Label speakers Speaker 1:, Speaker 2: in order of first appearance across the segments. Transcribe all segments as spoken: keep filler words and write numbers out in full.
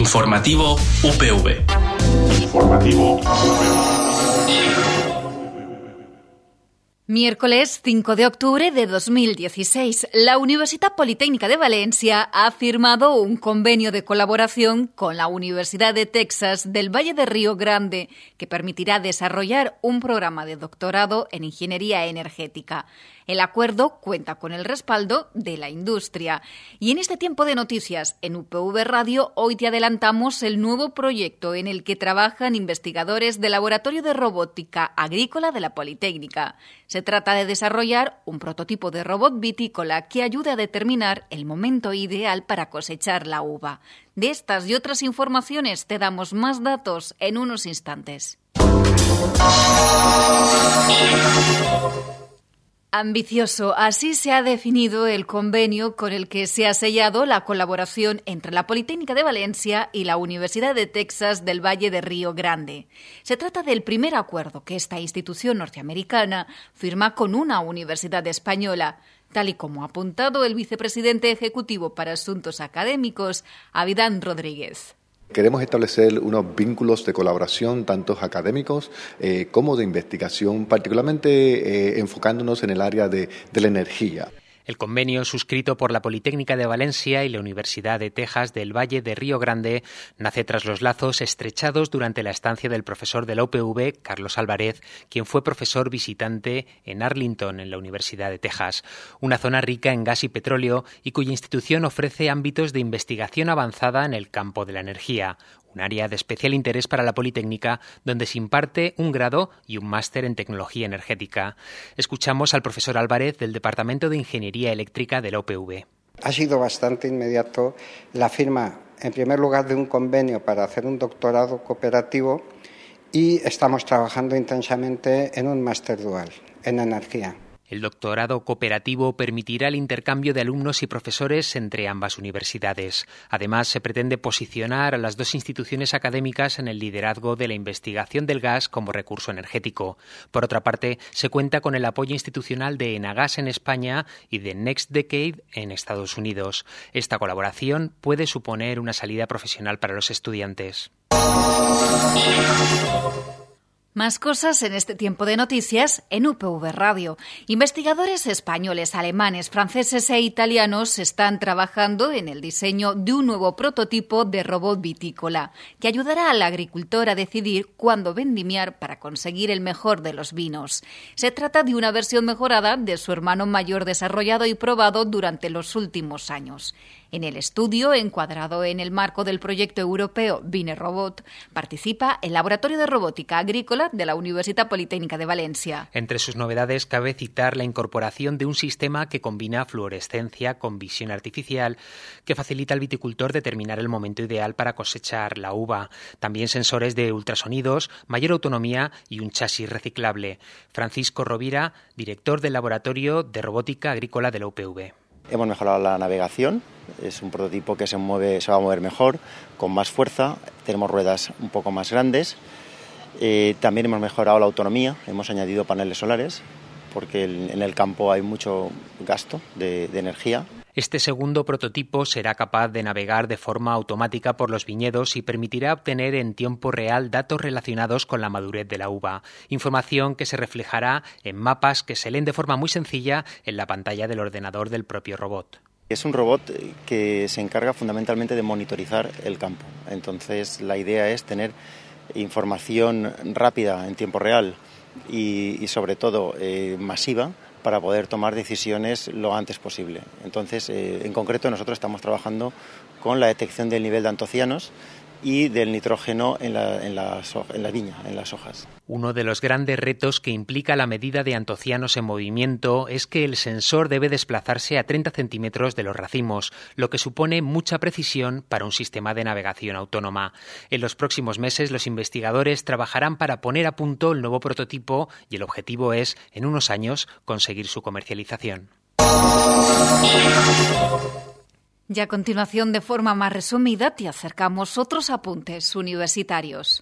Speaker 1: Informativo U P V.
Speaker 2: Informativo U P V.
Speaker 3: Miércoles cinco de octubre de dos mil dieciséis, la Universitat Politécnica de Valencia ha firmado un convenio de colaboración con la Universidad de Texas del Valle de Río Grande que permitirá desarrollar un programa de doctorado en ingeniería energética. El acuerdo cuenta con el respaldo de la industria. Y en este tiempo de noticias, en U P V Radio, hoy te adelantamos el nuevo proyecto en el que trabajan investigadores del Laboratorio de Robótica Agrícola de la Politécnica. Se trata de desarrollar un prototipo de robot vitícola que ayude a determinar el momento ideal para cosechar la uva. De estas y otras informaciones te damos más datos en unos instantes. Ambicioso, así se ha definido el convenio con el que se ha sellado la colaboración entre la Politécnica de Valencia y la Universidad de Texas del Valle de Río Grande. Se trata del primer acuerdo que esta institución norteamericana firma con una universidad española, tal y como ha apuntado el vicepresidente ejecutivo para Asuntos Académicos, Abidán Rodríguez.
Speaker 4: Queremos establecer unos vínculos de colaboración, tanto académicos eh, como de investigación, particularmente eh, enfocándonos en el área de, de la energía.
Speaker 5: El convenio suscrito por la Politécnica de Valencia y la Universidad de Texas del Valle de Río Grande nace tras los lazos estrechados durante la estancia del profesor de la U P V, Carlos Álvarez, quien fue profesor visitante en Arlington, en la Universidad de Texas, una zona rica en gas y petróleo y cuya institución ofrece ámbitos de investigación avanzada en el campo de la energía, un área de especial interés para la Politécnica, donde se imparte un grado y un máster en tecnología energética. Escuchamos al profesor Álvarez del Departamento de Ingeniería Eléctrica de la U P V.
Speaker 6: Ha sido bastante inmediato la firma, en primer lugar, de un convenio para hacer un doctorado cooperativo y estamos trabajando intensamente en un máster dual en energía.
Speaker 5: El doctorado cooperativo permitirá el intercambio de alumnos y profesores entre ambas universidades. Además, se pretende posicionar a las dos instituciones académicas en el liderazgo de la investigación del gas como recurso energético. Por otra parte, se cuenta con el apoyo institucional de Enagas en España y de Next Decade en Estados Unidos. Esta colaboración puede suponer una salida profesional para los estudiantes.
Speaker 3: Más cosas en este tiempo de noticias en U P V Radio. Investigadores españoles, alemanes, franceses e italianos están trabajando en el diseño de un nuevo prototipo de robot vitícola que ayudará al agricultor a decidir cuándo vendimiar para conseguir el mejor de los vinos. Se trata de una versión mejorada de su hermano mayor desarrollado y probado durante los últimos años. En el estudio, encuadrado en el marco del proyecto europeo VineRobot, participa el Laboratorio de Robótica Agrícola de la Universitat Politécnica de Valencia.
Speaker 5: Entre sus novedades cabe citar la incorporación de un sistema que combina fluorescencia con visión artificial, que facilita al viticultor determinar el momento ideal para cosechar la uva. También sensores de ultrasonidos, mayor autonomía y un chasis reciclable. Francisco Rovira, director del Laboratorio de Robótica Agrícola de la U P V.
Speaker 7: Hemos mejorado la navegación, es un prototipo que se mueve, se va a mover mejor, con más fuerza, tenemos ruedas un poco más grandes. Eh, también hemos mejorado la autonomía, hemos añadido paneles solares, porque el, en el campo hay mucho gasto de, de energía.
Speaker 5: Este segundo prototipo será capaz de navegar de forma automática por los viñedos y permitirá obtener en tiempo real datos relacionados con la madurez de la uva, información que se reflejará en mapas que se leen de forma muy sencilla en la pantalla del ordenador del propio robot.
Speaker 7: Es un robot que se encarga fundamentalmente de monitorizar el campo, entonces la idea es tener información rápida en tiempo real y, y sobre todo eh, masiva, para poder tomar decisiones lo antes posible. Entonces, eh, en concreto, nosotros estamos trabajando con la detección del nivel de antocianos y del nitrógeno en la, en, la, en la viña, en las hojas.
Speaker 5: Uno de los grandes retos que implica la medida de antocianos en movimiento es que el sensor debe desplazarse a treinta centímetros de los racimos, lo que supone mucha precisión para un sistema de navegación autónoma. En los próximos meses, los investigadores trabajarán para poner a punto el nuevo prototipo y el objetivo es, en unos años, conseguir su comercialización.
Speaker 3: Y a continuación, de forma más resumida, te acercamos otros apuntes universitarios.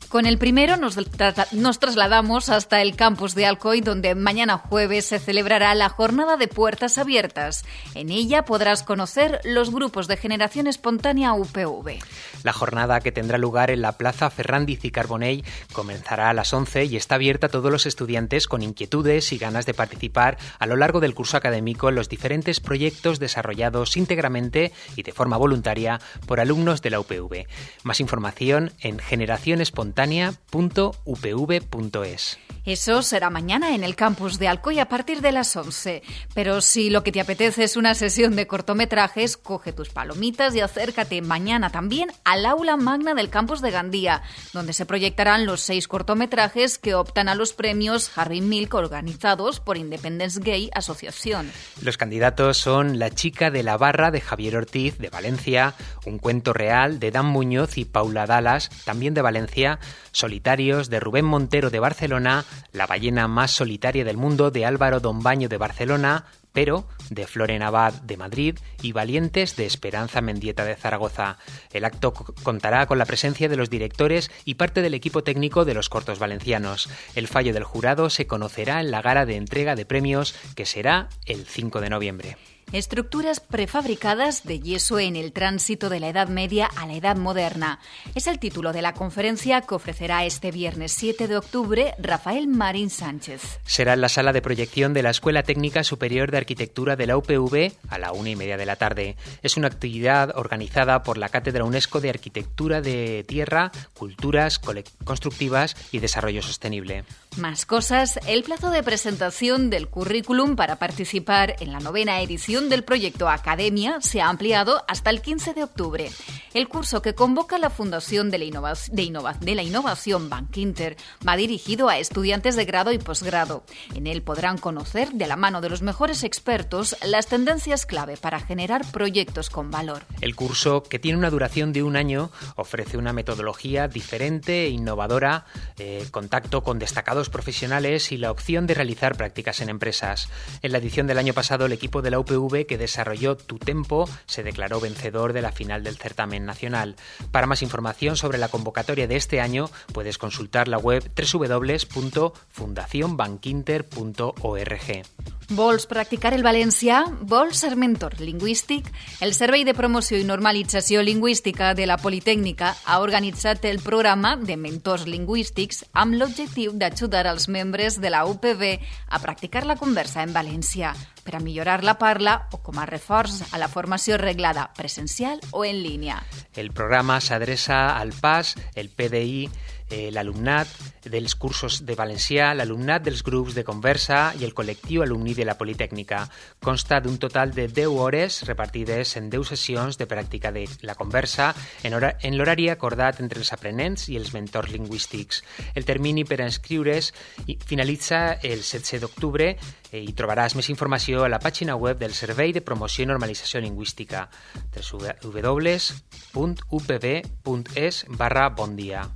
Speaker 3: Con el primero nos, tra- nos trasladamos hasta el campus de Alcoy, donde mañana jueves se celebrará la jornada de puertas abiertas. En ella podrás conocer los grupos de Generación Espontánea U P V.
Speaker 5: La jornada, que tendrá lugar en la Plaza Ferrandiz y Carbonell, comenzará a las once y está abierta a todos los estudiantes con inquietudes y ganas de participar a lo largo del curso académico en los diferentes proyectos desarrollados íntegramente y de forma voluntaria por alumnos de la U P V. Más información en generación espontánea punto u p v punto es.
Speaker 3: Eso será mañana en el campus de Alcoy a partir de las once. Pero si lo que te apetece es una sesión de cortometrajes, coge tus palomitas y acércate mañana también al aula magna del campus de Gandía, donde se proyectarán los seis cortometrajes que optan a los premios Harry Milk organizados por Independence Gay Asociación.
Speaker 5: Los candidatos son La chica de la barra de Javier Ortiz, de Valencia, Un cuento real de Dan Muñoz y Paula Dallas, también de Valencia, Solitarios de Rubén Montero, de Barcelona, La ballena más solitaria del mundo de Álvaro Dombaño, de Barcelona, Pero de Floren Abad, de Madrid, y Valientes de Esperanza Mendieta, de Zaragoza. El acto contará con la presencia de los directores y parte del equipo técnico de los cortos valencianos. El fallo del jurado se conocerá en la gala de entrega de premios, que será el cinco de noviembre.
Speaker 3: Estructuras prefabricadas de yeso en el tránsito de la Edad Media a la Edad Moderna. Es el título de la conferencia que ofrecerá este viernes siete de octubre Rafael Marín Sánchez.
Speaker 5: Será en la sala de proyección de la Escuela Técnica Superior de Arquitectura de la U P V a la una y media de la tarde. Es una actividad organizada por la Cátedra UNESCO de Arquitectura de Tierra, Culturas Constructivas y Desarrollo Sostenible.
Speaker 3: Más cosas, el plazo de presentación del currículum para participar en la novena edición del proyecto Academia se ha ampliado hasta el quince de octubre. El curso, que convoca la Fundación de la, Innova- de, Innova- de la Innovación Bankinter, va dirigido a estudiantes de grado y posgrado. En él podrán conocer, de la mano de los mejores expertos, las tendencias clave para generar proyectos con valor.
Speaker 5: El curso, que tiene una duración de un año, ofrece una metodología diferente e innovadora, eh, contacto con destacados profesionales y la opción de realizar prácticas en empresas. En la edición del año pasado, el equipo de la U P V que desarrolló Tu Tempo se declaró vencedor de la final del certamen nacional. Para más información sobre la convocatoria de este año, puedes consultar la web doble u doble u doble u punto fundación bankinter punto org.
Speaker 3: Vols practicar el valencià? Vols ser mentor lingüístic? El Servei de Promoció i Normalització Lingüística de la Politécnica ha organitzat el programa de mentors lingüístics amb l'objectiu d'ajudar als membres de la U P V a practicar la conversa en valencià per a millorar la parla o com a reforç a la formació reglada presencial o en línia.
Speaker 5: El programa s'adreça al P A S, el P D I, eh, l'alumnat dels cursos de valencià, l'alumnat dels grups de conversa i el col·lectiu alumni de la Politécnica. Consta d'un total de deu hores repartides en deu sessions de pràctica de la conversa en, hora, en l'horari acordat entre els aprenents i els mentors lingüístics. El termini per a inscriure's finalitza el setze d'octubre eh, i trobaràs més informació a la pàgina web del Servei de Promoció i Normalització Lingüística, doble u doble u doble u punt u p v punt es barra bon dia.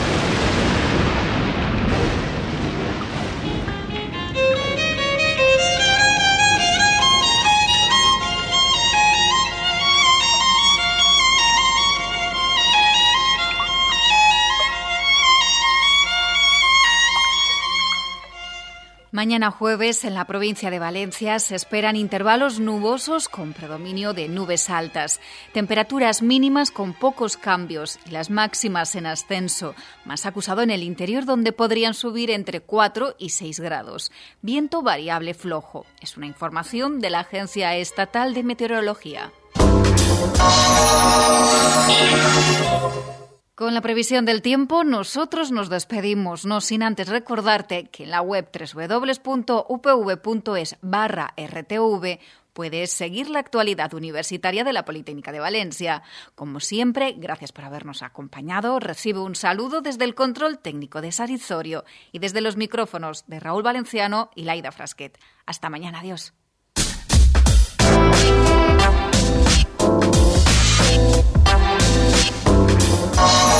Speaker 3: Mañana jueves, en la provincia de Valencia, se esperan intervalos nubosos con predominio de nubes altas, temperaturas mínimas con pocos cambios y las máximas en ascenso, más acusado en el interior, donde podrían subir entre cuatro y seis grados. Viento variable flojo. Es una información de la Agencia Estatal de Meteorología. Con la previsión del tiempo, nosotros nos despedimos, no sin antes recordarte que en la web doble u doble u doble u punto u p v punto es barra r t v puedes seguir la actualidad universitaria de la Politécnica de Valencia. Como siempre, gracias por habernos acompañado. Recibe un saludo desde el control técnico de Sarizorio y desde los micrófonos de Raúl Valenciano y Laida Frasquet. Hasta mañana, adiós. Oh,